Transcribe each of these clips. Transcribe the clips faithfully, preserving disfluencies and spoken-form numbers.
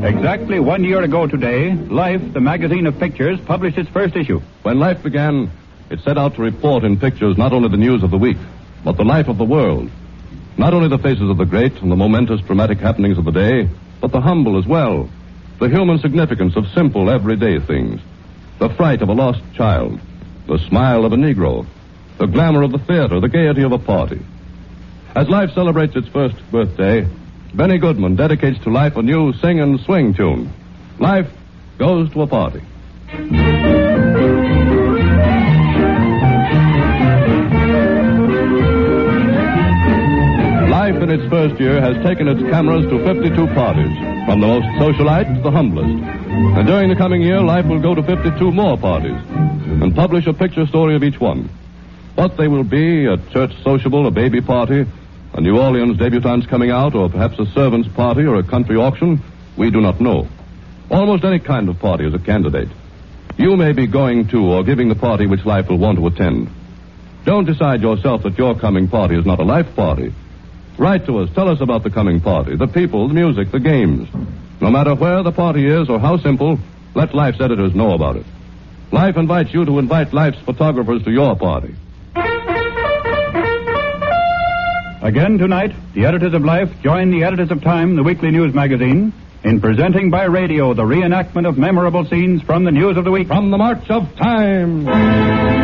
Exactly one year ago today, Life, the magazine of pictures, published its first issue. When Life began, it set out to report in pictures not only the news of the week, but the life of the world. Not only the faces of the great and the momentous dramatic happenings of the day, but the humble as well. The human significance of simple, everyday things. The fright of a lost child. The smile of a Negro. The glamour of the theater. The gaiety of a party. As Life celebrates its first birthday, Benny Goodman dedicates to Life a new sing and swing tune. Life goes to a party. Life in its first year has taken its cameras to fifty-two parties, from the most socialite to the humblest. And during the coming year, Life will go to fifty-two more parties and publish a picture story of each one. What they will be, a church sociable, a baby party, a New Orleans debutante's coming out, or perhaps a servant's party or a country auction, we do not know. Almost any kind of party is a candidate. You may be going to or giving the party which Life will want to attend. Don't decide yourself that your coming party is not a Life party. Write to us. Tell us about the coming party, the people, the music, the games. No matter where the party is or how simple, let Life's editors know about it. Life invites you to invite Life's photographers to your party. Again tonight, the editors of Life join the editors of Time, the weekly news magazine, in presenting by radio the reenactment of memorable scenes from the news of the week. From the March of Time.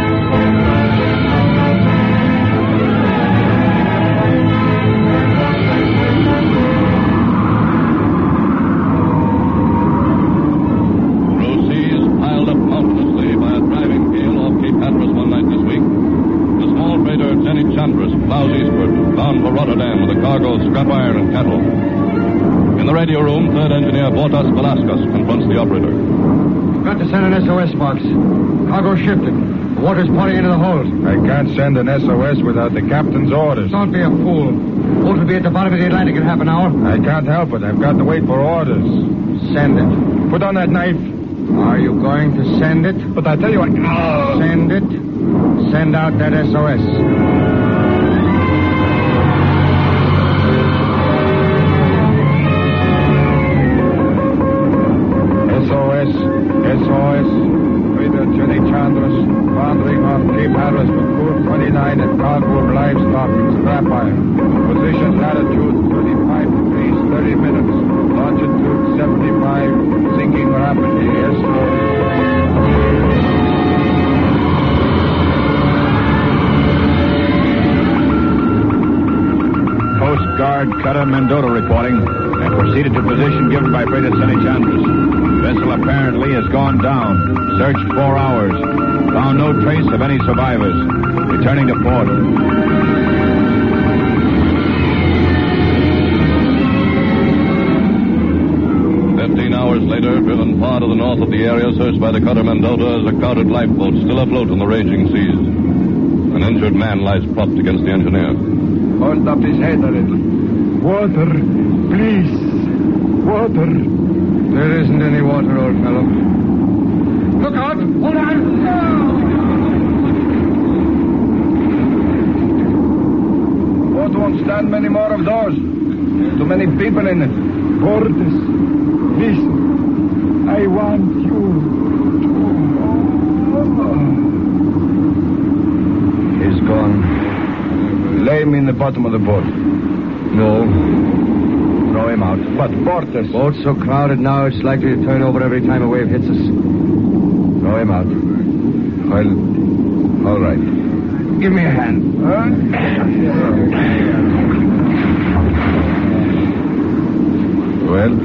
Radio room, third engineer Bortas Velasquez confronts the operator. Got to send an S O S box. Cargo shifted. The water's pouring into the hold. I can't send an S O S without the captain's orders. Don't be a fool. Boat will be at the bottom of the Atlantic in half an hour. I can't help it. I've got to wait for orders. Send it. Put on that knife. Are you going to send it? But I tell you what... Oh. Send it. Send out that S O S. S O S, Trader Jenny Chandras, foundering off Cape Hatteras with Cool twenty-nine and cargo livestock and scrap iron. Position latitude thirty-five degrees, thirty minutes. Longitude seventy-five, sinking rapidly. S O S. Coast Guard Cutter Mendota reporting and proceeded to position given by Freighter Sunny Chandras. Vessel apparently has gone down. Searched four hours. Found no trace of any survivors. Returning to port. Fifteen hours later, driven far to the north of the area searched by the cutter Mendota, is a crowded lifeboat still afloat on the raging seas. An injured man lies propped against the engineer. Hold up his head a little. Water, please. Water. There isn't any water, old fellow. Look out! Hold on! Boat won't stand many more of those. Too many people in it. Bordes, listen. I want you to... He's gone. Lay him in the bottom of the boat. No. Throw him out. But Bordes... Boat's so crowded now, it's likely to turn over every time a wave hits us. Throw him out. Well, all right. Give me a hand. Huh? Well?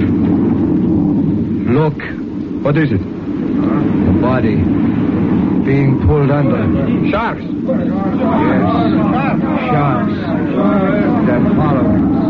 Look. What is it? The body. Being pulled under. Sharks? Yes. Sharks. They're following us.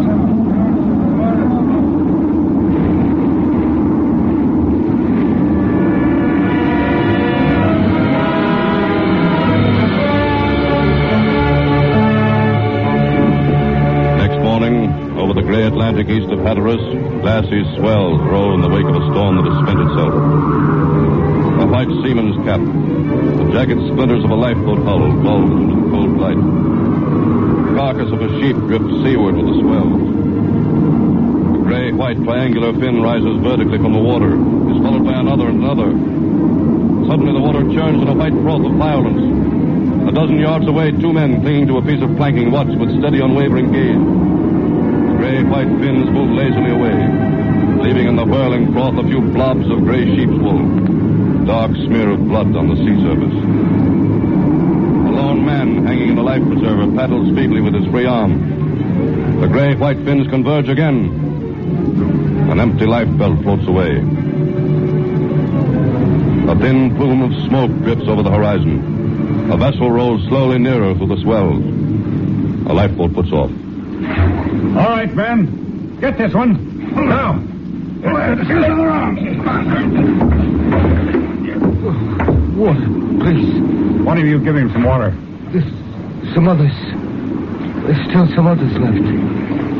Atlantic east of Hatteras, glassy swells roll in the wake of a storm that has spent itself. A white seaman's cap, the jagged splinters of a lifeboat hull bulge into the cold light. The carcass of a sheep drifts seaward with the swells. The gray-white triangular fin rises vertically from the water, is followed by another and another. Suddenly the water churns in a white froth of violence. A dozen yards away, two men clinging to a piece of planking watch with steady, unwavering gaze. The gray-white fins move lazily away, leaving in the whirling froth a few blobs of gray sheep's wool, a dark smear of blood on the sea surface. A lone man hanging in a life preserver paddles feebly with his free arm. The gray-white fins converge again. An empty lifebelt floats away. A thin plume of smoke drifts over the horizon. A vessel rolls slowly nearer through the swells. A lifeboat puts off. All right, Ben. Get this one. Now. Water, please. One of you give him some water. There's some others. There's still some others left.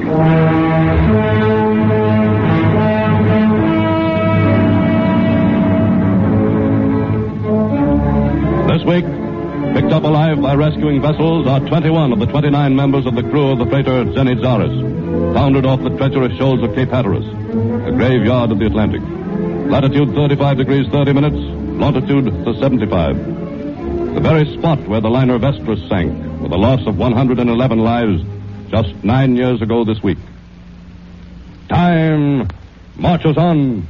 This week, picked up alive by rescuing vessels are twenty-one of the twenty-nine members of the crew of the freighter Zenit Zaris, foundered off the treacherous shoals of Cape Hatteras, the graveyard of the Atlantic. Latitude thirty-five degrees thirty minutes, longitude to seventy-five. The very spot where the liner Vestris sank, with a loss of one hundred eleven lives just nine years ago this week. Time marches on.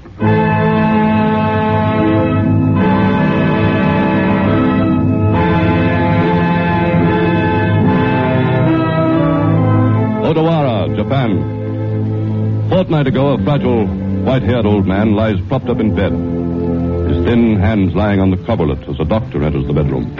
Odawara, Japan. A fortnight ago, a fragile, white-haired old man lies propped up in bed, his thin hands lying on the coverlet as a doctor enters the bedroom.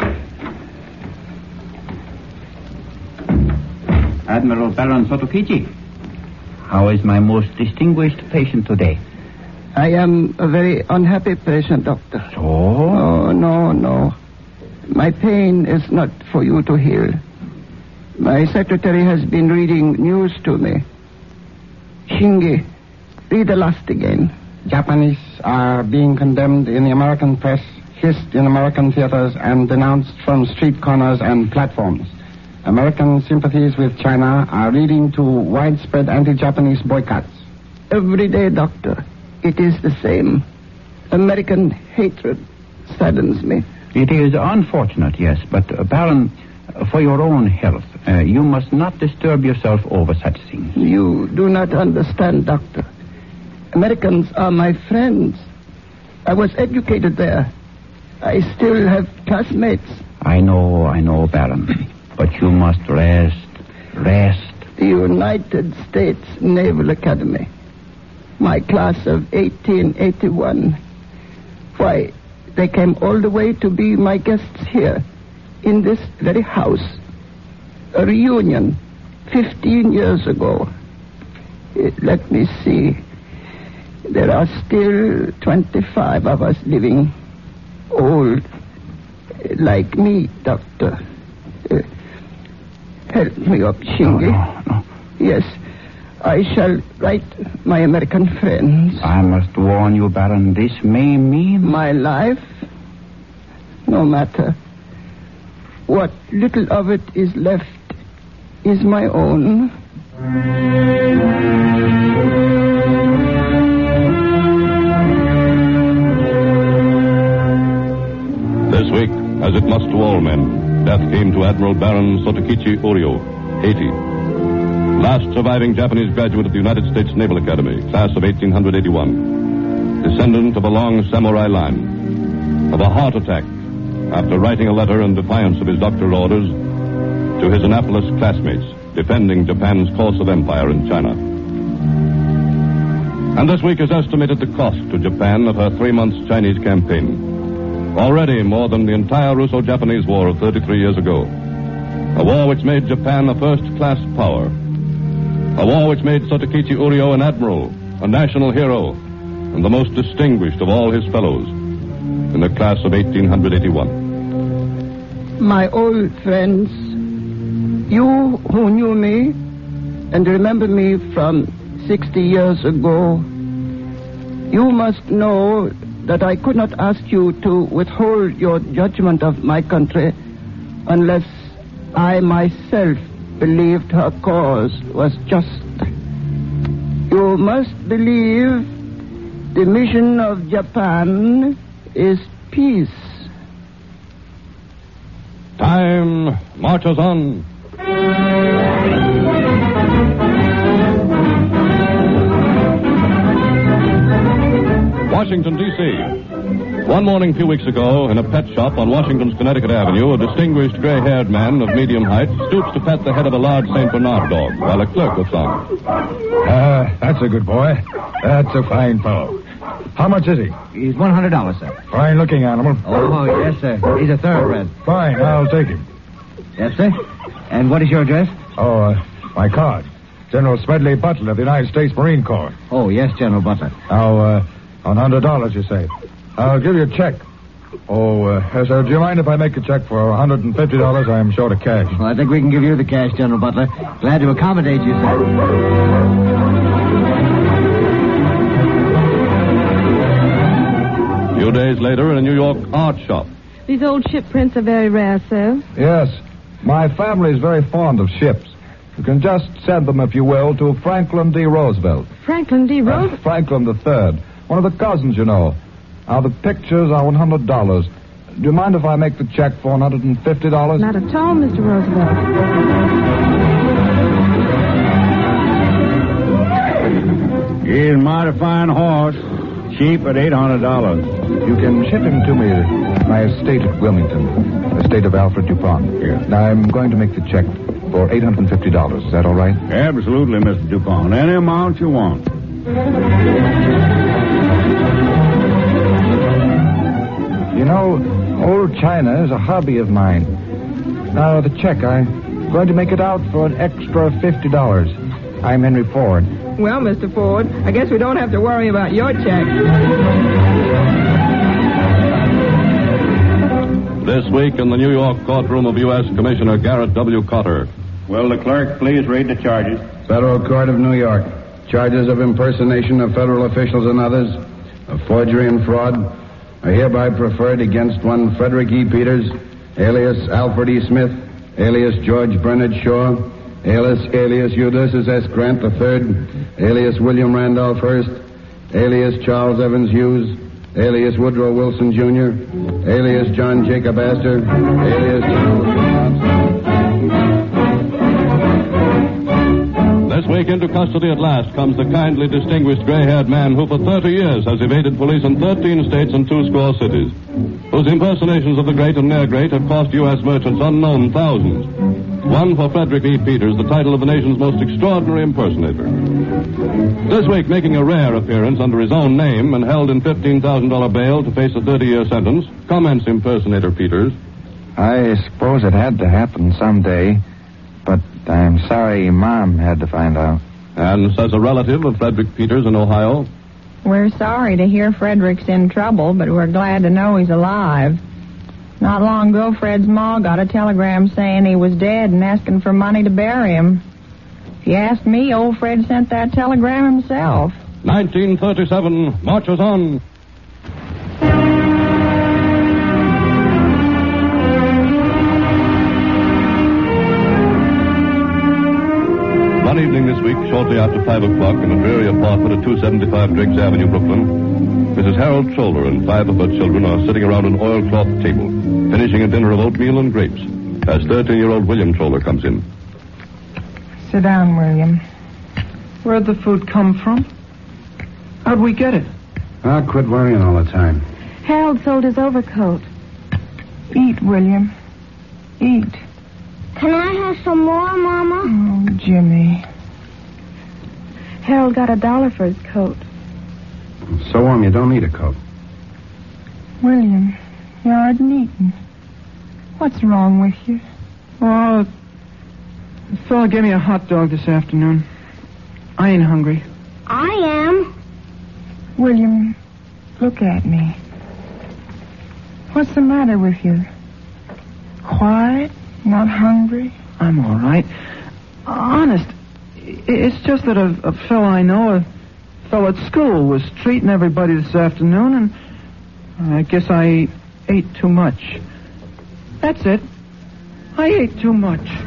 Admiral Baron Sotokichi, how is my most distinguished patient today? I am a very unhappy patient, Doctor. So? Oh, no, no. My pain is not for you to heal. My secretary has been reading news to me. Shingi, read the last again. Japanese are being condemned in the American press, hissed in American theaters, and denounced from street corners and platforms. American sympathies with China are leading to widespread anti-Japanese boycotts. Every day, Doctor, it is the same. American hatred saddens me. It is unfortunate, yes, but uh, Baron, uh, for your own health, uh, you must not disturb yourself over such things. You do not understand, Doctor. Americans are my friends. I was educated there. I still have classmates. I know, I know, Baron. But you must rest, rest. The United States Naval Academy. My class of eighteen eighty-one. Why, they came all the way to be my guests here, in this very house. A reunion, fifteen years ago. Uh, let me see. There are still twenty-five of us living. Old. Uh, like me, Doctor. Uh, help me up, Shingi. No, no, no. Yes. I shall write my American friends. I must warn you, Baron, this may mean... My life? No matter. What little of it is left is my own. This week, as it must to all men, death came to Admiral Baron Sotokichi Urio, Haiti. Last surviving Japanese graduate of the United States Naval Academy, class of eighteen eighty-one. Descendant of a long samurai line. Of a heart attack after writing a letter in defiance of his doctoral orders to his Annapolis classmates defending Japan's course of empire in China. And this week is estimated the cost to Japan of her three months Chinese campaign. Already more than the entire Russo-Japanese War of thirty-three years ago. A war which made Japan a first-class power. A war which made Sotokichi Urio an admiral, a national hero, and the most distinguished of all his fellows in the class of eighteen eighty-one. My old friends, you who knew me and remember me from sixty years ago, you must know that I could not ask you to withhold your judgment of my country unless I myself believed her cause was just. You You must believe the mission of Japan is peace. Time marches on. Washington, D C One morning a few weeks ago, in a pet shop on Washington's Connecticut Avenue, a distinguished gray-haired man of medium height stoops to pet the head of a large Saint Bernard dog while a clerk looks on. Uh, that's a good boy. That's a fine fellow. How much is he? He's one hundred dollars, sir. Fine-looking animal. Oh, yes, sir. He's a thoroughbred. Fine, I'll take him. Yes, sir. And what is your address? Oh, uh, my card. General Smedley Butler of the United States Marine Corps. Oh, yes, General Butler. Now, uh, one hundred dollars, you say. I'll give you a check. Oh, uh, sir, do you mind if I make a check for one hundred fifty dollars? I am short of cash. Well, I think we can give you the cash, General Butler. Glad to accommodate you, sir. A few days later, in a New York art shop. These old ship prints are very rare, sir. Yes. My family is very fond of ships. You can just send them, if you will, to Franklin D. Roosevelt. Franklin D. Roosevelt? Uh, Franklin the Third. One of the cousins, you know. Now, the pictures are one hundred dollars. Do you mind if I make the check for one hundred fifty dollars? Not at all, Mister Roosevelt. He's a mighty fine horse. Cheap at eight hundred dollars. You can ship him to me at my estate at Wilmington, estate of Alfred Dupont. Yeah. Now, I'm going to make the check for eight hundred fifty dollars. Is that all right? Absolutely, Mister Dupont. Any amount you want. You know, old China is a hobby of mine. Now, the check, I'm going to make it out for an extra fifty dollars. I'm Henry Ford. Well, Mister Ford, I guess we don't have to worry about your check. This week in the New York courtroom of U S Commissioner Garrett W. Cotter. Will the clerk please read the charges? Federal Court of New York. Charges of impersonation of federal officials and others, of forgery and fraud, are hereby preferred against one Frederick E. Peters, alias Alfred E. Smith, alias George Bernard Shaw, alias alias Ulysses S. Grant the Third, alias William Randolph Hearst, alias Charles Evans Hughes, alias Woodrow Wilson Junior, alias John Jacob Astor, alias John. This week into custody at last comes the kindly, distinguished gray-haired man who for thirty years has evaded police in thirteen states and two score cities, whose impersonations of the great and near-great have cost U S merchants unknown thousands. One for Frederick E. Peters, the title of the nation's most extraordinary impersonator. This week, making a rare appearance under his own name and held in fifteen thousand dollars bail to face a thirty-year sentence, comments impersonator Peters. I suppose it had to happen someday, but I'm sorry Mom had to find out. And says a relative of Frederick Peters in Ohio. We're sorry to hear Frederick's in trouble, but we're glad to know he's alive. Not long ago, Fred's ma got a telegram saying he was dead and asking for money to bury him. If you ask me, old Fred sent that telegram himself. nineteen thirty-seven marches on. One evening this week, shortly after five o'clock, in a dreary apartment at two seventy-five Driggs Avenue, Brooklyn, Missus Harold Scholler and five of her children are sitting around an oilcloth table, finishing a dinner of oatmeal and grapes, as thirteen-year-old William Scholler comes in. Sit down, William. Where'd the food come from? How'd we get it? Ah, quit worrying all the time. Harold sold his overcoat. Eat, William. Eat. Can I have some more, Mama? Oh, Jimmy. Harold got a dollar for his coat. So warm, you don't need a coat. William, you aren't eating. What's wrong with you? Oh, the fella gave me a hot dog this afternoon. I ain't hungry. I am. William, look at me. What's the matter with you? Quiet? Not hungry? I'm all right. Honest, it's just that a, a fellow I know, a fellow at school, was treating everybody this afternoon, and I guess I ate too much. That's it. I ate too much.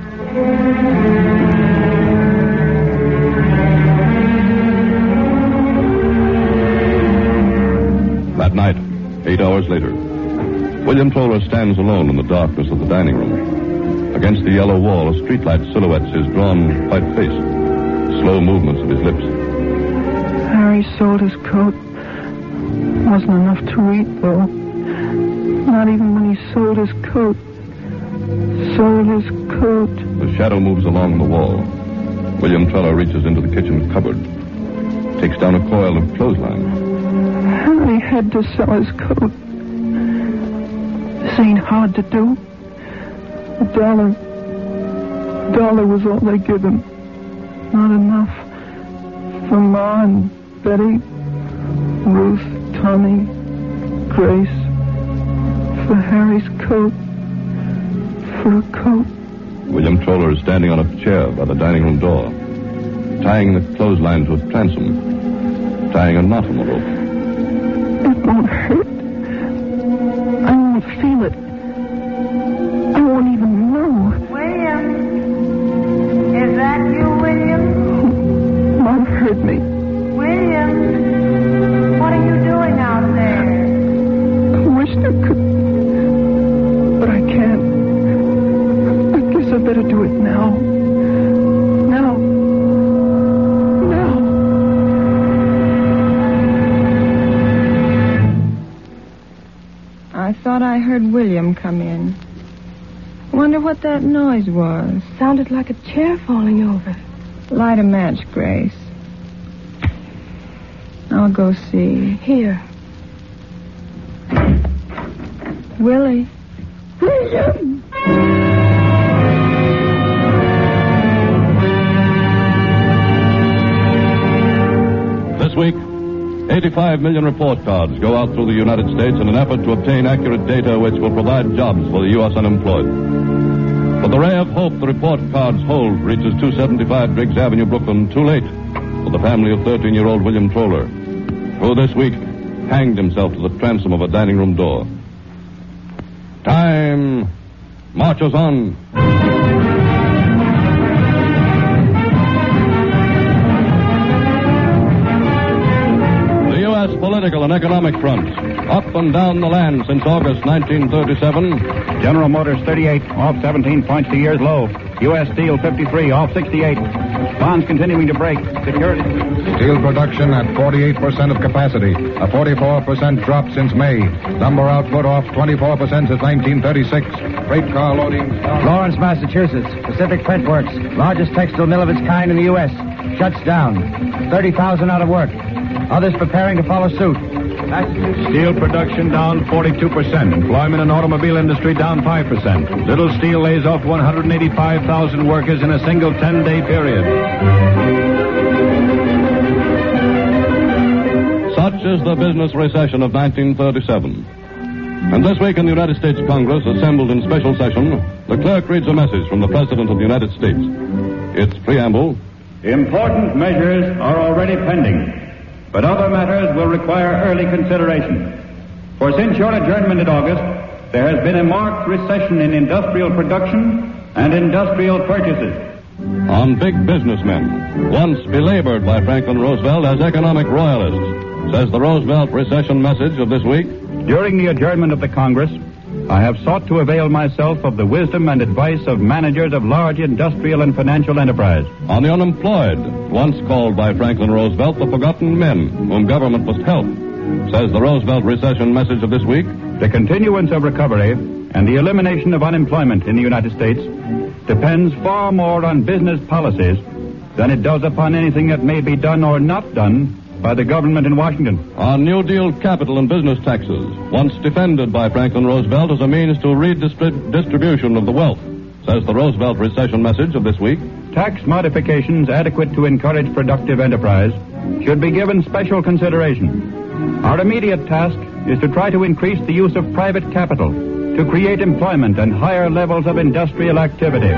That night, eight hours later, William Troller stands alone in the darkness of the dining room. Against the yellow wall, a streetlight silhouettes his drawn, white face, slow movements of his lips. Harry sold his coat. Wasn't enough to eat, though. Not even when he sold his coat. Sold his coat. The shadow moves along the wall. William Troller reaches into the kitchen cupboard, takes down a coil of clothesline. Harry had to sell his coat. This ain't hard to do. A dollar. A dollar was all they give him. Not enough. For Ma and Betty, Ruth, Tommy, Grace. For Harry's coat. For a coat. William Troller is standing on a chair by the dining room door, tying the clothesline to a transom, tying a knot on the rope. It won't hurt. I won't feel it. I won't even know. William? Is that you, William? Mom heard me. William? What are you doing out there? I wish I could. But I can't. I guess I better do it now. Now. Now. I thought I heard William come in. Wonder what that noise was. Sounded like a chair falling over. Light a match, Grace. I'll go see. Here. Willie. William! This week, eighty-five million report cards go out through the United States in an effort to obtain accurate data which will provide jobs for the U S unemployed. But the ray of hope the report cards hold reaches two seventy-five Driggs Avenue, Brooklyn, too late for the family of thirteen-year-old William Troller, who this week hanged himself to the transom of a dining room door. Time marches on. Political and economic fronts, up and down the land since August nineteen thirty-seven. General Motors thirty-eight, off seventeen points to year's low. U S Steel fifty-three, off sixty-eight. Bonds continuing to break. Security. Steel production at forty-eight percent of capacity, a forty-four percent drop since May. Lumber output off twenty-four percent since nineteen thirty-six. Freight car loading. Lawrence, Massachusetts. Pacific Print Works, largest textile mill of its kind in the U S, shuts down. thirty thousand out of work. Others preparing to follow suit. Steel production down forty-two percent. Employment in automobile industry down five percent. Little Steel lays off one hundred eighty-five thousand workers in a single ten-day period. Such is the business recession of nineteen thirty-seven. And this week in the United States Congress, assembled in special session, the clerk reads a message from the President of the United States. Its preamble: Important measures are already pending, but other matters will require early consideration. For since your adjournment in August, there has been a marked recession in industrial production and industrial purchases. On big businessmen, once belabored by Franklin Roosevelt as economic royalists, says the Roosevelt recession message of this week. During the adjournment of the Congress, I have sought to avail myself of the wisdom and advice of managers of large industrial and financial enterprise. On the unemployed, once called by Franklin Roosevelt the forgotten men whom government must help, says the Roosevelt recession message of this week. The continuance of recovery and the elimination of unemployment in the United States depends far more on business policies than it does upon anything that may be done or not done by the government in Washington. On New Deal capital and business taxes, once defended by Franklin Roosevelt as a means to redistribution of the wealth, says the Roosevelt recession message of this week. Tax modifications adequate to encourage productive enterprise should be given special consideration. Our immediate task is to try to increase the use of private capital to create employment and higher levels of industrial activity.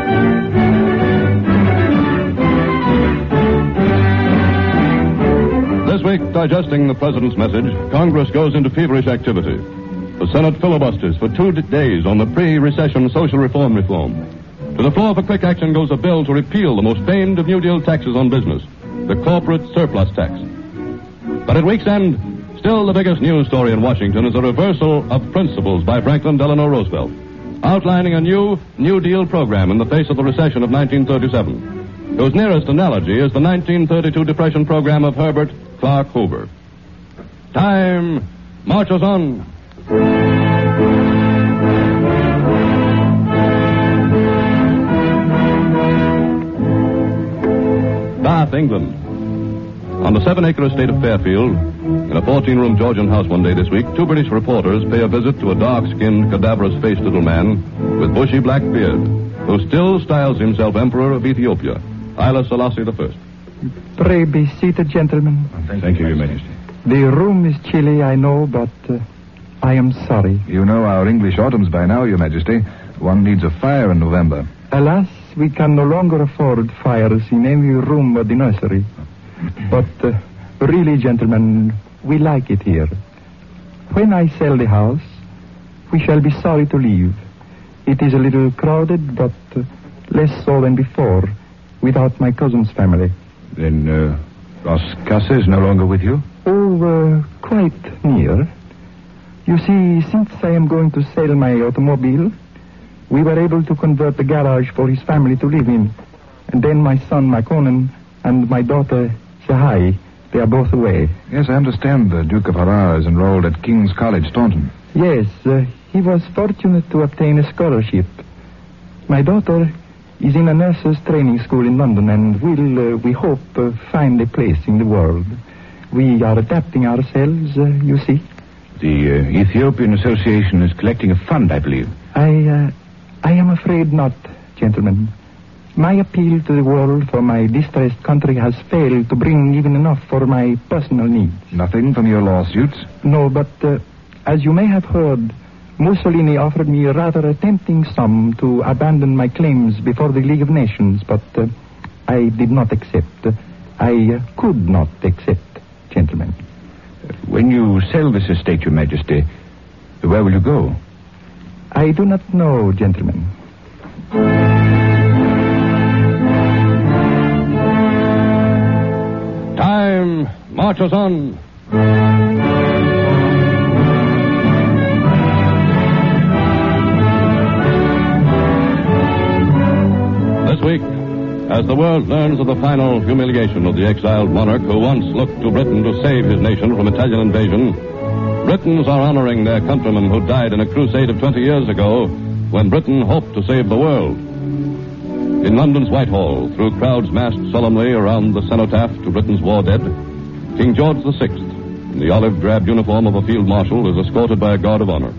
This week, digesting the President's message, Congress goes into feverish activity. The Senate filibusters for two d- days on the pre-recession social reform reform. To the floor for quick action goes a bill to repeal the most famed of New Deal taxes on business, the corporate surplus tax. But at week's end, Still, the biggest news story in Washington is a reversal of principles by Franklin Delano Roosevelt, outlining a new New Deal program in the face of the recession of nineteen thirty-seven, whose nearest analogy is the nineteen thirty-two Depression program of Herbert Clark Hoover. Time marches on. Bath, England. On the seven-acre estate of Fairfield, in a fourteen-room Georgian house one day this week, two British reporters pay a visit to a dark-skinned, cadaverous-faced little man with bushy black beard, who still styles himself Emperor of Ethiopia, Haile Selassie the First. Pray be seated, gentlemen. Thank, Thank you, Your Majesty. The room is chilly, I know, but uh, I am sorry. You know our English autumns by now, Your Majesty. One needs a fire in November. Alas, we can no longer afford fires in any room but the nursery. But uh, really, gentlemen, we like it here. When I sell the house, we shall be sorry to leave. It is a little crowded, but uh, less so than before, without my cousin's family. Then, uh, Ross Casse is no longer with you? Oh, uh, quite near. You see, since I am going to sell my automobile, we were able to convert the garage for his family to live in. And then my son, Makonnen, and my daughter, Shahai, they are both away. Yes, I understand the Duke of Harrar is enrolled at King's College, Staunton. Yes, uh, he was fortunate to obtain a scholarship. My daughter is in a nurse's training school in London and will, uh, we hope, uh, find a place in the world. We are adapting ourselves, uh, you see. The uh, Ethiopian Association is collecting a fund, I believe. I, uh, I am afraid not, gentlemen. My appeal to the world for my distressed country has failed to bring even enough for my personal needs. Nothing from your lawsuits? No, but uh, as you may have heard, Mussolini offered me a rather a tempting sum to abandon my claims before the League of Nations, but uh, I did not accept. I uh, could not accept, gentlemen. When you sell this estate, Your Majesty, where will you go? I do not know, gentlemen. Time marches on. This week, as the world learns of the final humiliation of the exiled monarch who once looked to Britain to save his nation from Italian invasion, Britons are honoring their countrymen who died in a crusade of twenty years ago when Britain hoped to save the world. In London's Whitehall, through crowds massed solemnly around the cenotaph to Britain's war dead, King George the Sixth, in the olive-drab uniform of a field marshal, is escorted by a guard of honor.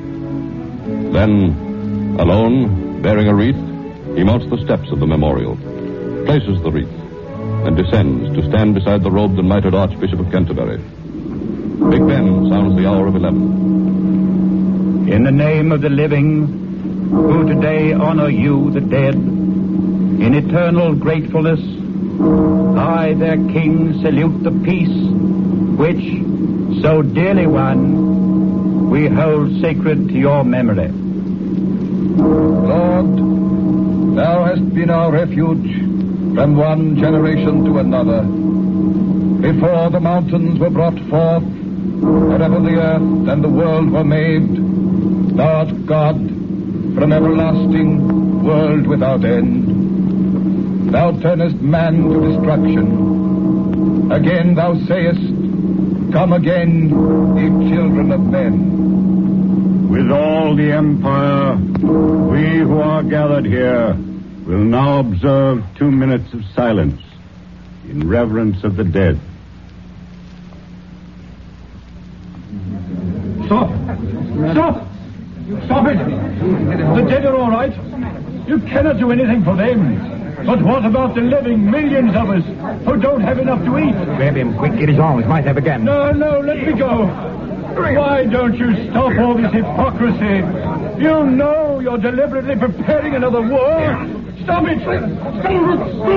Then, alone, bearing a wreath, he mounts the steps of the memorial, places the wreath, and descends to stand beside the robed and mitred Archbishop of Canterbury. Big Ben sounds the hour of eleven. In the name of the living, who today honor you, the dead, in eternal gratefulness, I, their king, salute the peace which, so dearly won, we hold sacred to your memory. Lord, thou hast been our refuge from one generation to another. Before the mountains were brought forth, wherever the earth and the world were made, thou art God from everlasting, world without end. Thou turnest man to destruction. Again thou sayest, come again, ye children of men. With all the empire, we who are gathered here will now observe two minutes of silence in reverence of the dead. Stop! Stop! Stop it! The dead are all right. You cannot do anything for them. But what about the living millions of us who don't have enough to eat? Grab him quick, get his arms, might have again. No, no, let me go. Why don't you stop all this hypocrisy? You know you're deliberately preparing another war. Stop it! Stop it!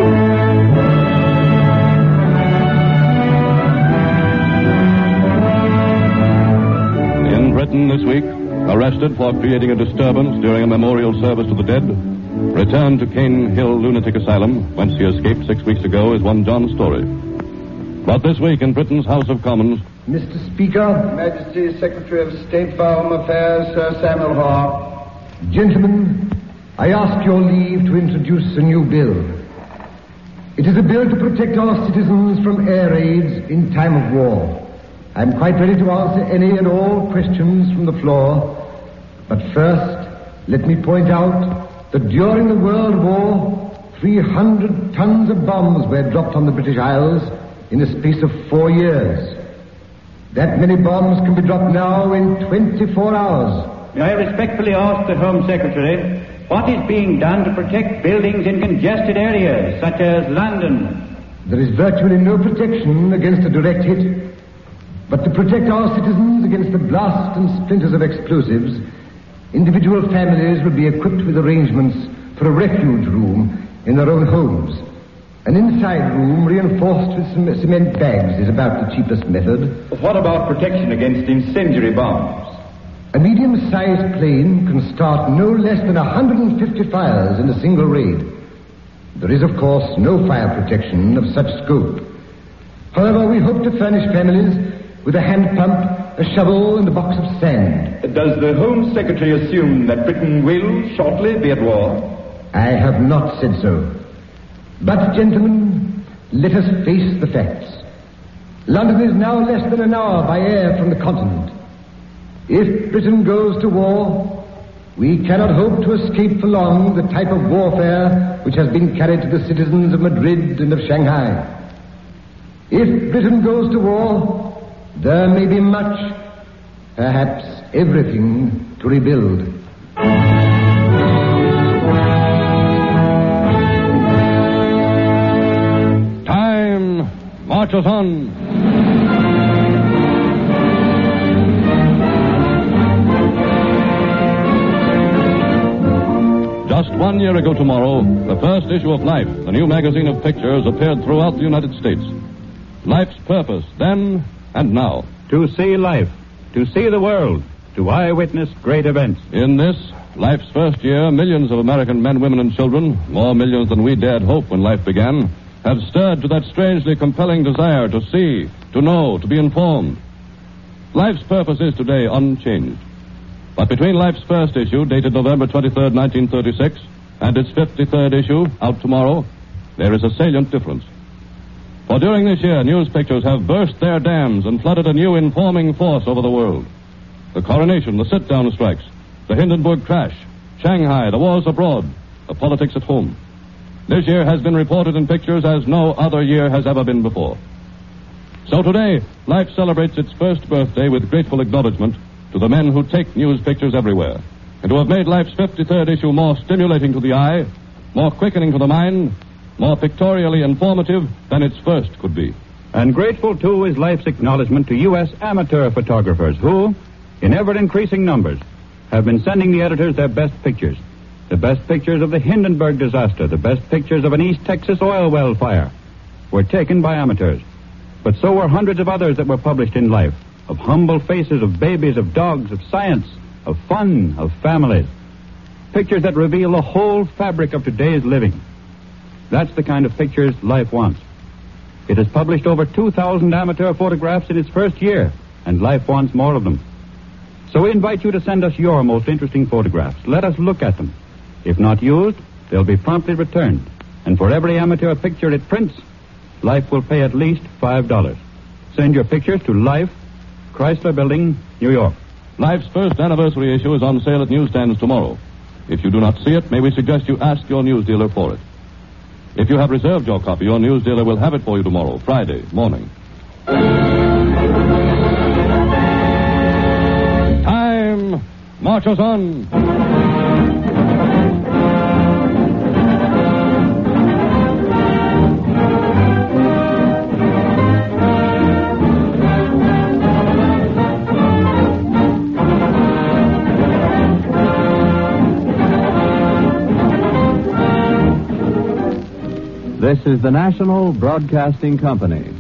In Britain this week, arrested for creating a disturbance during a memorial service to the dead, returned to Cane Hill Lunatic Asylum, whence he escaped six weeks ago, is one John Story. But this week in Britain's House of Commons, Mister Speaker, Majesty's Secretary of State for Home Affairs, Sir Samuel Hoare. Gentlemen, I ask your leave to introduce a new bill. It is a bill to protect our citizens from air raids in time of war. I am quite ready to answer any and all questions from the floor. But first, let me point out that during the World War, three hundred tons of bombs were dropped on the British Isles in the space of four years. That many bombs can be dropped now in twenty-four hours. May I respectfully ask the Home Secretary, what is being done to protect buildings in congested areas, such as London? There is virtually no protection against a direct hit. But to protect our citizens against the blast and splinters of explosives, individual families will be equipped with arrangements for a refuge room in their own homes. An inside room reinforced with cement bags is about the cheapest method. What about protection against incendiary bombs? A medium-sized plane can start no less than one hundred fifty fires in a single raid. There is, of course, no fire protection of such scope. However, we hope to furnish families with a hand pump, a shovel, and a box of sand. Does the Home Secretary assume that Britain will shortly be at war? I have not said so. But, gentlemen, let us face the facts. London is now less than an hour by air from the continent. If Britain goes to war, we cannot hope to escape for long the type of warfare which has been carried to the citizens of Madrid and of Shanghai. If Britain goes to war, there may be much, perhaps everything, to rebuild. Marches on. Just one year ago tomorrow, the first issue of Life, the new magazine of pictures, appeared throughout the United States. Life's purpose, then and now. To see life, to see the world, to eyewitness great events. In this, Life's first year, millions of American men, women, and children, more millions than we dared hope when life began, have stirred to that strangely compelling desire to see, to know, to be informed. Life's purpose is today unchanged. But between Life's first issue, dated November twenty-third, nineteen thirty-six, and its fifty-third issue, out tomorrow, there is a salient difference. For during this year, news pictures have burst their dams and flooded a new informing force over the world. The coronation, the sit-down strikes, the Hindenburg crash, Shanghai, the wars abroad, the politics at home. This year has been reported in pictures as no other year has ever been before. So today, Life celebrates its first birthday with grateful acknowledgement to the men who take news pictures everywhere, and who have made Life's fifty-third issue more stimulating to the eye, more quickening to the mind, more pictorially informative than its first could be. And grateful, too, is Life's acknowledgement to U S amateur photographers who, in ever-increasing numbers, have been sending the editors their best pictures. The best pictures of the Hindenburg disaster, the best pictures of an East Texas oil well fire, were taken by amateurs. But so were hundreds of others that were published in Life, of humble faces, of babies, of dogs, of science, of fun, of families. Pictures that reveal the whole fabric of today's living. That's the kind of pictures Life wants. It has published over two thousand amateur photographs in its first year, and Life wants more of them. So we invite you to send us your most interesting photographs. Let us look at them. If not used, they'll be promptly returned. And for every amateur picture it prints, Life will pay at least five dollars. Send your pictures to Life, Chrysler Building, New York. Life's first anniversary issue is on sale at newsstands tomorrow. If you do not see it, may we suggest you ask your news dealer for it. If you have reserved your copy, your news dealer will have it for you tomorrow, Friday morning. Time marches on. This is the National Broadcasting Company.